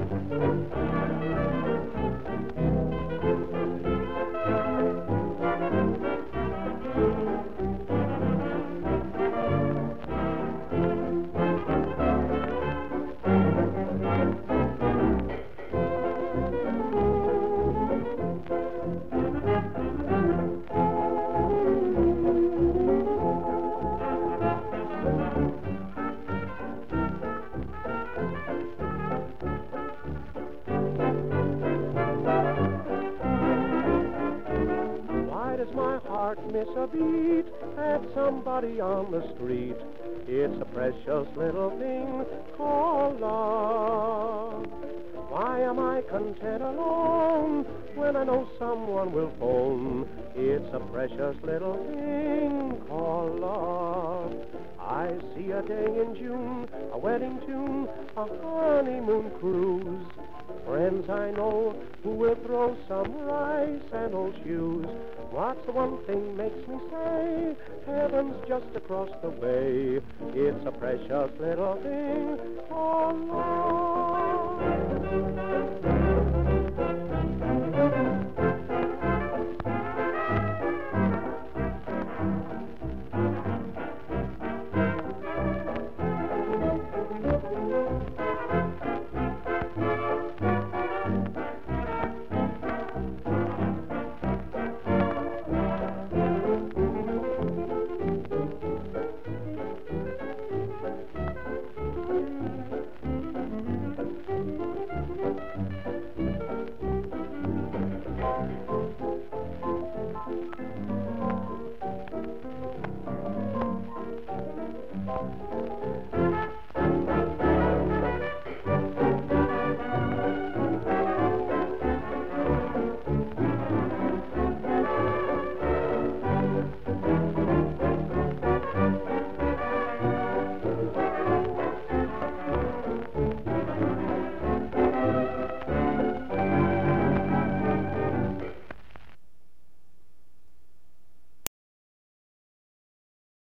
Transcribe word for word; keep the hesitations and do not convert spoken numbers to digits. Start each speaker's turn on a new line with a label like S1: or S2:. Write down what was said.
S1: Does my heart miss a beat at somebody on the street? It's a precious little thing called love. Why am I content alone when I know someone will phone? It's a precious little thing called love. I see a day in June, a wedding tune, a honeymoon cruise. Friends I know who will throw some rice and old shoes. What's the one thing makes me say heaven's just across the way? It's a precious little thing called love.